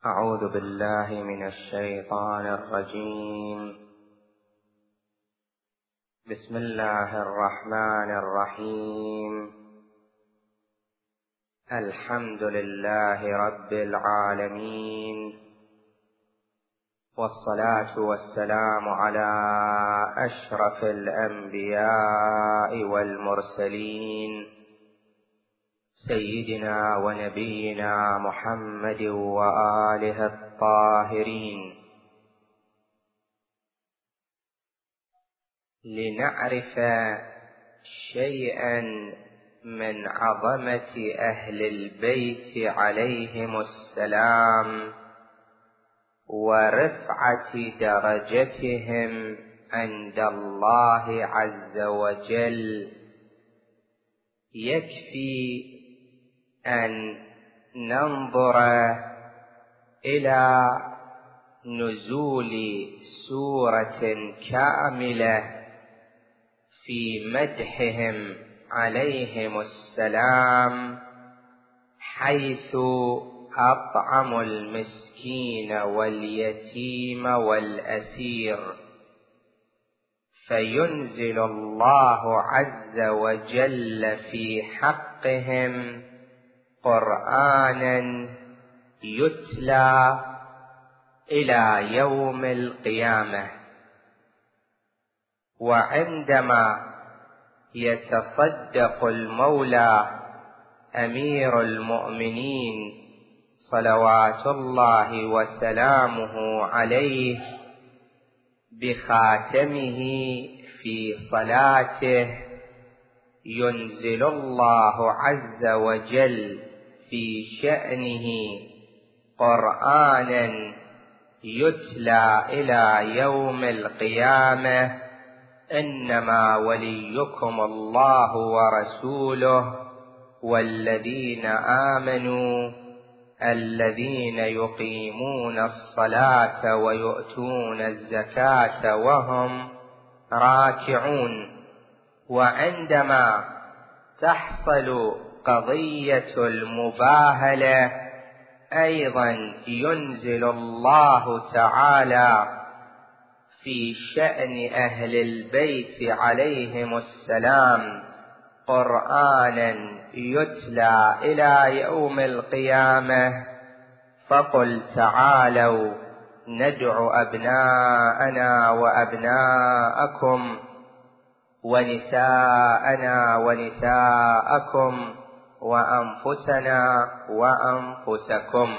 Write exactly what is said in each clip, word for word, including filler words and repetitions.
أعوذ بالله من الشيطان الرجيم. بسم الله الرحمن الرحيم. الحمد لله رب العالمين، والصلاة والسلام على أشرف الأنبياء والمرسلين، سيدنا ونبينا محمد وآله الطاهرين. لنعرف شيئا من عظمة أهل البيت عليهم السلام ورفعة درجتهم عند الله عز وجل، يكفي أن ننظر إلى نزول سورة كاملة في مدحهم عليهم السلام، حيث أطعموا المسكين واليتيم والأسير، فينزل الله عز وجل في حقهم قرآنا يتلى إلى يوم القيامة. وعندما يتصدق المولى أمير المؤمنين صلوات الله وسلامه عليه بخاتمه في صلاته، ينزل الله عز وجل في شأنه قرآنا يتلى إلى يوم القيامة: إنما وليكم الله ورسوله والذين آمنوا الذين يقيمون الصلاة ويؤتون الزكاة وهم راكعون. وعندما تحصل قضية المباهلة أيضا ينزل الله تعالى في شأن أهل البيت عليهم السلام قرآنا يتلى إلى يوم القيامة: فقل تعالوا ندع أبناءنا وأبناءكم ونساءنا ونساءكم وأنفسنا وأنفسكم.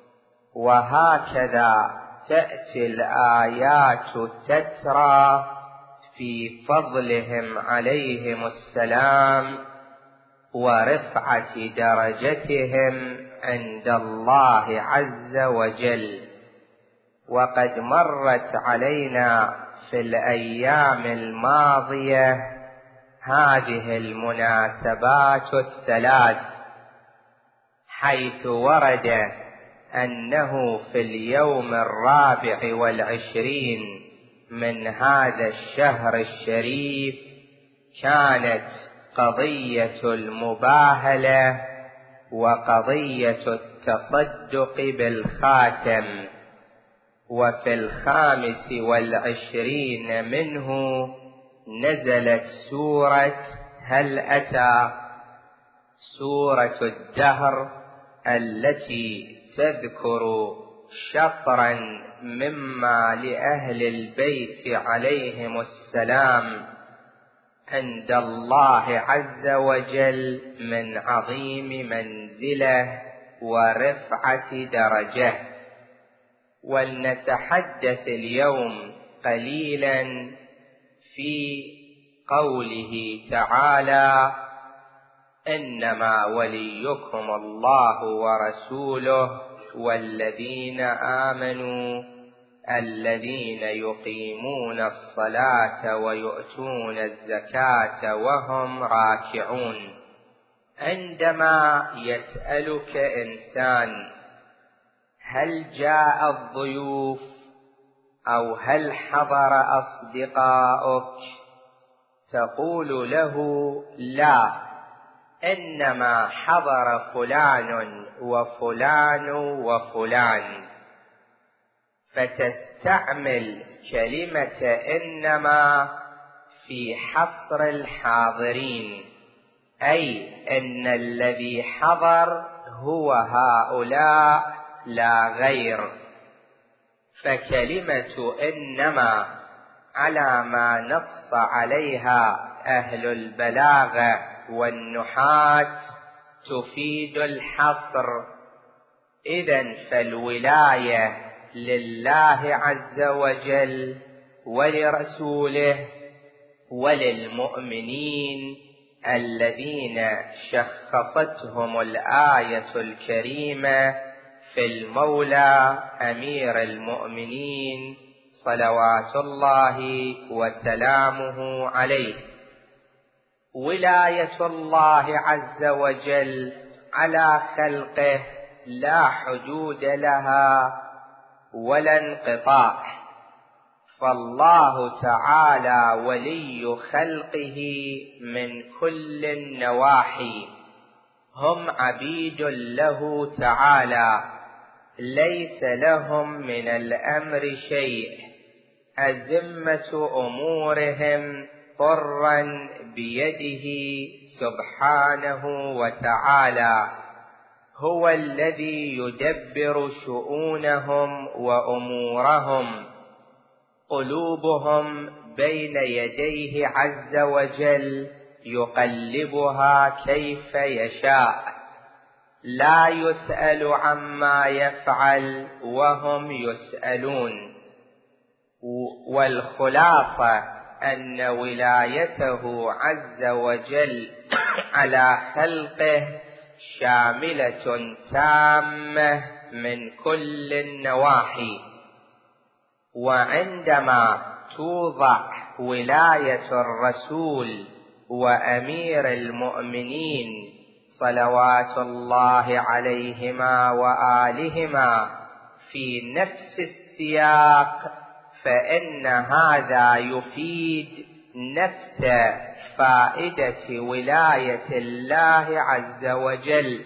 وهكذا تأتي الآيات تترى في فضلهم عليهم السلام ورفعة درجتهم عند الله عز وجل. وقد مرت علينا في الأيام الماضية هذه المناسبات الثلاث، حيث ورد أنه في اليوم الرابع والعشرين من هذا الشهر الشريف كانت قضية المباهلة وقضية التصدق بالخاتم. وفي الخامس والعشرين منه نزلت سورة هل أتى، سورة الدهر، التي تذكر شطرا مما لأهل البيت عليهم السلام عند الله عز وجل من عظيم منزلة ورفعة درجة. ولنتحدث اليوم قليلا في قوله تعالى: إنما وليكم الله ورسوله والذين آمنوا الذين يقيمون الصلاة ويؤتون الزكاة وهم راكعون. عندما يسألك إنسان هل جاء الضيوف أو هل حضر أصدقاؤك، تقول له لا، إنما حضر فلان وفلان وفلان. فتستعمل كلمة إنما في حصر الحاضرين، أي إن الذي حضر هو هؤلاء لا غير. فكلمة إنما على ما نص عليها أهل البلاغة والنحاة تفيد الحصر. إذن فالولاية لله عز وجل ولرسوله وللمؤمنين الذين شخصتهم الآية الكريمة في المولى أمير المؤمنين صلوات الله وسلامه عليه. ولاية الله عز وجل على خلقه لا حدود لها ولا انقطاع، فالله تعالى ولي خلقه من كل النواحي، هم عبيد له تعالى، ليس لهم من الأمر شيء، أزمة أمورهم طرا بيده سبحانه وتعالى، هو الذي يدبر شؤونهم وأمورهم، قلوبهم بين يديه عز وجل يقلبها كيف يشاء، لا يسأل عما يفعل وهم يسألون. والخلاصة أن ولايته عز وجل على خلقه شاملة تامة من كل النواحي. وعندما توضع ولاية الرسول وأمير المؤمنين صلوات الله عليهما وآلهما في نفس السياق، فإن هذا يفيد نفس فائدة ولاية الله عز وجل،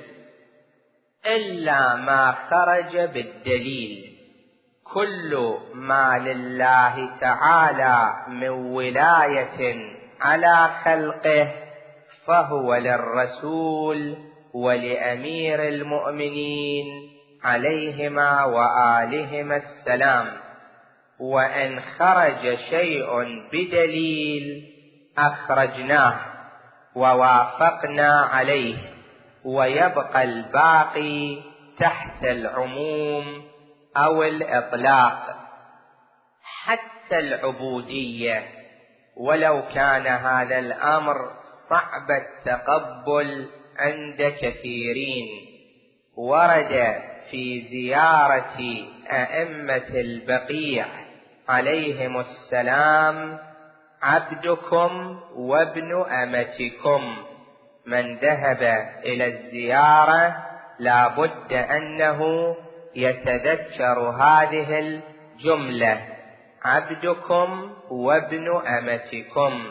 إلا ما خرج بالدليل. كل ما لله تعالى من ولاية على خلقه فهو للرسول ولأمير المؤمنين عليهما وآلهما السلام. وإن خرج شيء بدليل أخرجناه ووافقنا عليه، ويبقى الباقي تحت العموم أو الإطلاق. حتى العبودية ولو كان هذا الأمر صعب التقبل عند كثيرين، ورد في زيارة أئمة البقيع عليهم السلام: عبدكم وابن أمتكم. من ذهب إلى الزيارة لا بد أنه يتذكر هذه الجملة: عبدكم وابن أمتكم،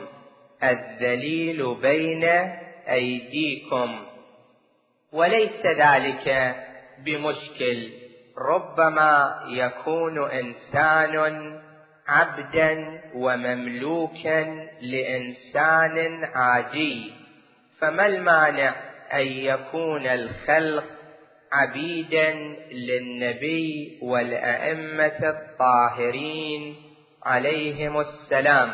الذليل بين أيديكم. وليس ذلك بمشكل، ربما يكون إنسان عبدا ومملوكا لإنسان عادي، فما المانع أن يكون الخلق عبيدا للنبي والأئمة الطاهرين عليهم السلام؟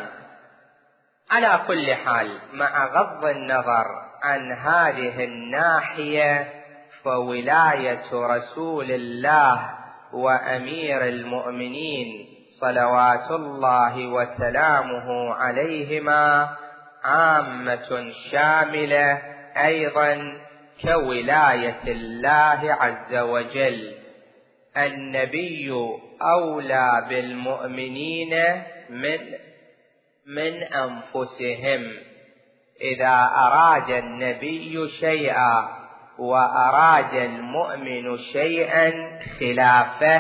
على كل حال، مع غض النظر عن هذه الناحية، فولاية رسول الله وأمير المؤمنين صلوات الله وسلامه عليهما عامة شاملة أيضا كولاية الله عز وجل. النبي أولى بالمؤمنين من من أنفسهم. إذا أراد النبي شيئا وأراد المؤمن شيئا خلافه،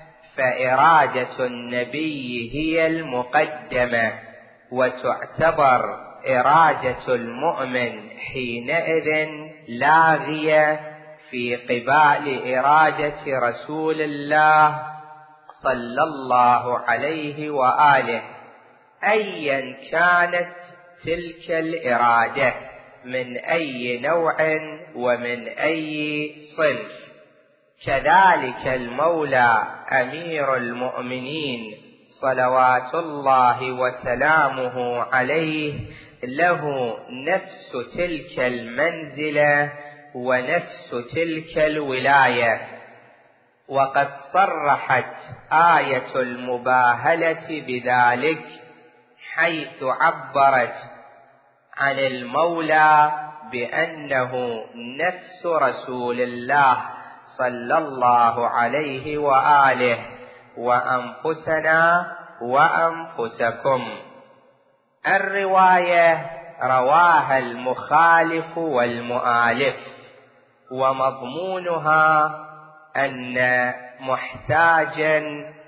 فإرادة النبي هي المقدمة، وتعتبر إرادة المؤمن حينئذ لاغية في قبال إرادة رسول الله صلى الله عليه وآله، أيا كانت تلك الإرادة من أي نوع ومن أي صنف. كذلك المولى أمير المؤمنين صلوات الله وسلامه عليه له نفس تلك المنزلة ونفس تلك الولاية. وقد صرحت آية المباهلة بذلك، حيث عبرت عن المولى بأنه نفس رسول الله صلى الله عليه وآله، وأنفسنا وأنفسكم. الرواية رواها المخالف والمؤالف، ومضمونها أن محتاجا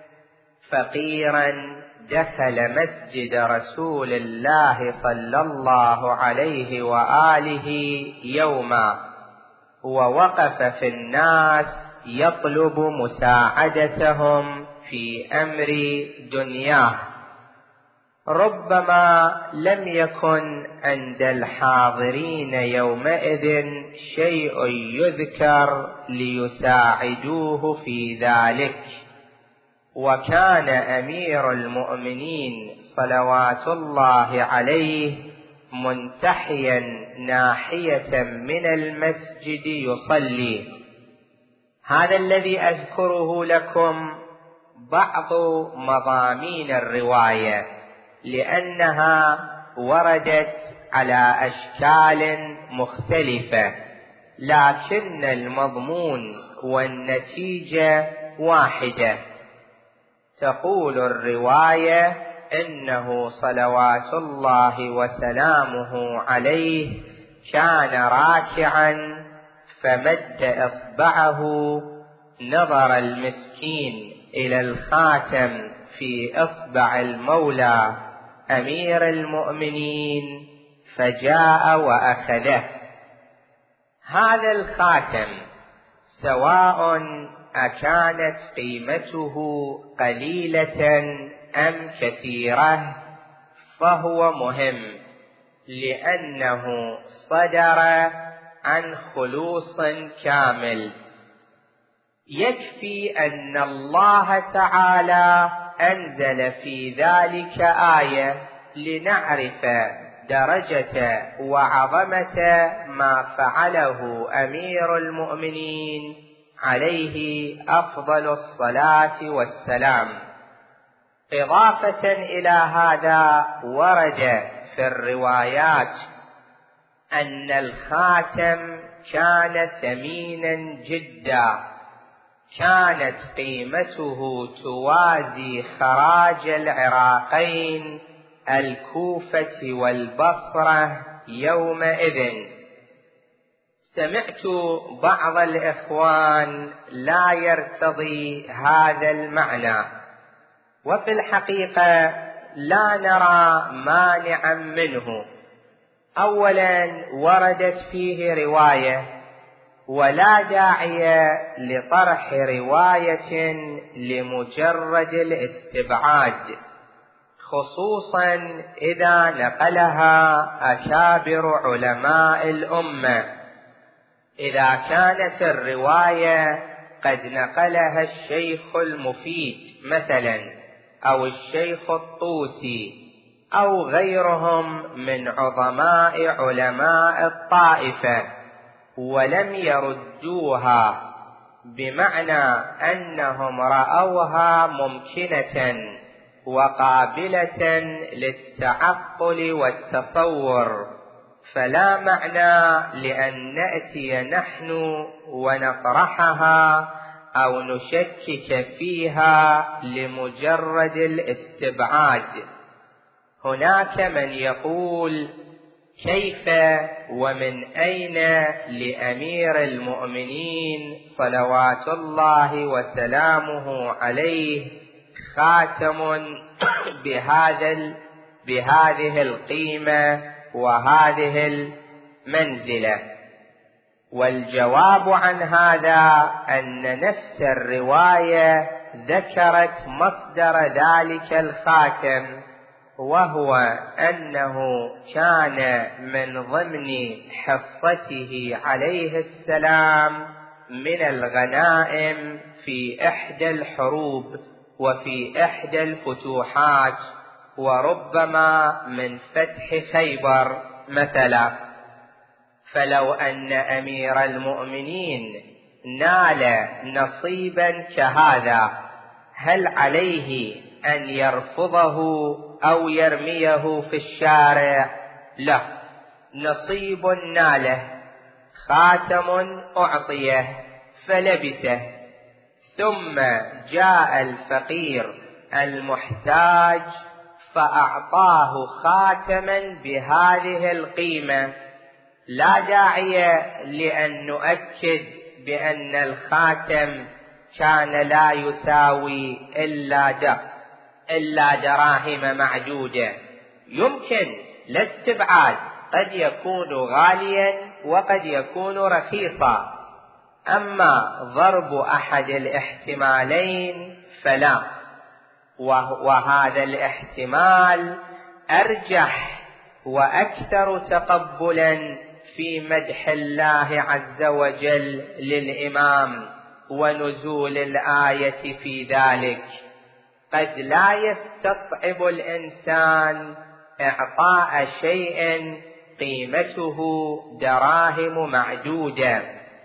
فقيرا دخل مسجد رسول الله صلى الله عليه وآله يوما، ووقف في الناس يطلب مساعدتهم في أمر دنياه. ربما لم يكن عند الحاضرين يومئذ شيء يذكر ليساعدوه في ذلك، وكان أمير المؤمنين صلوات الله عليه منتحيا ناحية من المسجد يصلي. هذا الذي أذكره لكم بعض مضامين الرواية، لأنها وردت على أشكال مختلفة، لكن المضمون والنتيجة واحدة. تقول الرواية إنه صلوات الله وسلامه عليه كان راكعا فمد إصبعه، نظر المسكين إلى الخاتم في إصبع المولى أمير المؤمنين فجاء وأخذه. هذا الخاتم سواء أكانت قيمته قليلة أم كثيرة فهو مهم، لأنه صدر عن خلوص كامل. يكفي أن الله تعالى أنزل في ذلك آية لنعرف درجة وعظمة ما فعله أمير المؤمنين عليه أفضل الصلاة والسلام. إضافة إلى هذا، ورد في الروايات أن الخاتم كان ثمينا جدا، كانت قيمته توازي خراج العراقين الكوفة والبصرة يومئذ. سمعت بعض الإخوان لا يرتضي هذا المعنى، وفي الحقيقة لا نرى مانعا منه. أولا وردت فيه رواية، ولا داعي لطرح رواية لمجرد الاستبعاد، خصوصا إذا نقلها أكابر علماء الأمة. إذا كانت الرواية قد نقلها الشيخ المفيد مثلا، أو الشيخ الطوسي، أو غيرهم من عظماء علماء الطائفة، ولم يردوها، بمعنى أنهم رأوها ممكنة وقابلة للتعقل والتصور، فلا معنى لأن نأتي نحن ونطرحها أو نشكك فيها لمجرد الاستبعاد. هناك من يقول: كيف ومن أين لأمير المؤمنين صلوات الله وسلامه عليه خاتم بهذا بهذه القيمة وهذه المنزلة؟ والجواب عن هذا أن نفس الرواية ذكرت مصدر ذلك الخاتم، وهو أنه كان من ضمن حصته عليه السلام من الغنائم في إحدى الحروب وفي إحدى الفتوحات، وربما من فتح خيبر مثلا. فلو أن أمير المؤمنين نال نصيبا كهذا، هل عليه أن يرفضه أو يرميه في الشارع؟ لا، نصيب ناله، خاتم أعطيه فلبسه، ثم جاء الفقير المحتاج فأعطاه خاتما بهذه القيمة. لا داعي لأن نؤكد بأن الخاتم كان لا يساوي إلا در إلا دراهم معدودة، يمكن لا استبعاد، قد يكون غاليا وقد يكون رخيصا، أما ضرب أحد الاحتمالين فلا، وهذا الاحتمال أرجح وأكثر تقبلا في مدح الله عز وجل للإمام ونزول الآية في ذلك. قد لا يستصعب الإنسان إعطاء شيء قيمته دراهم معدودة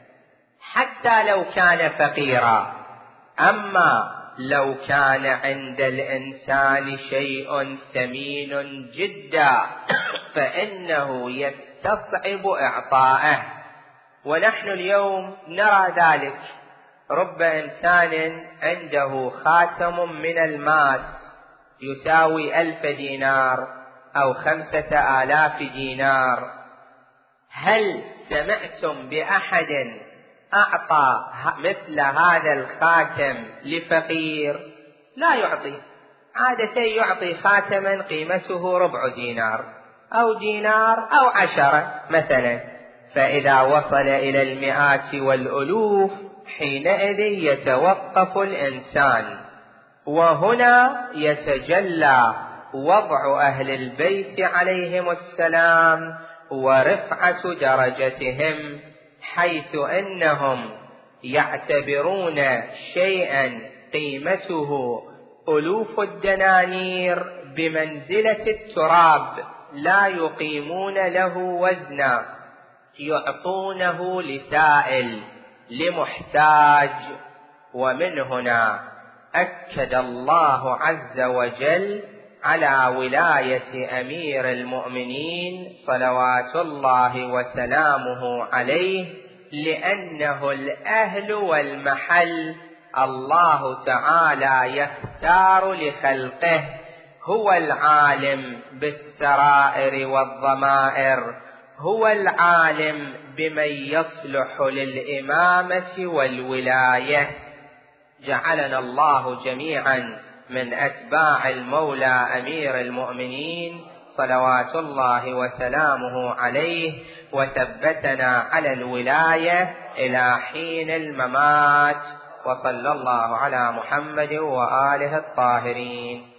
حتى لو كان فقيرا، أما لو كان عند الإنسان شيء ثمين جدا فإنه يستصعب إعطاءه. ونحن اليوم نرى ذلك، رب إنسان عنده خاتم من الماس يساوي ألف دينار أو خمسة آلاف دينار. هل سمعتم بأحد أعطى مثل هذا الخاتم لفقير؟ لا يعطي، عادة يعطي خاتما قيمته ربع دينار أو دينار أو عشرة مثلا، فإذا وصل إلى المئات والألوف حينئذ يتوقف الإنسان. وهنا يتجلى وضع أهل البيت عليهم السلام ورفعة درجتهم، حيث أنهم يعتبرون شيئا قيمته ألوف الدنانير بمنزلة التراب، لا يقيمون له وزنا، يعطونه لسائل لمحتاج. ومن هنا أكد الله عز وجل على ولاية أمير المؤمنين صلوات الله وسلامه عليه، لأنه الأهل والمحل. الله تعالى يختار لخلقه، هو العالم بالسرائر والضمائر، هو العالم بمن يصلح للإمامة والولاية. جعلنا الله جميعا من أتباع المولى أمير المؤمنين صلوات الله وسلامه عليه، وثبتنا على الولاية إلى حين الممات. وصلى الله على محمد وآله الطاهرين.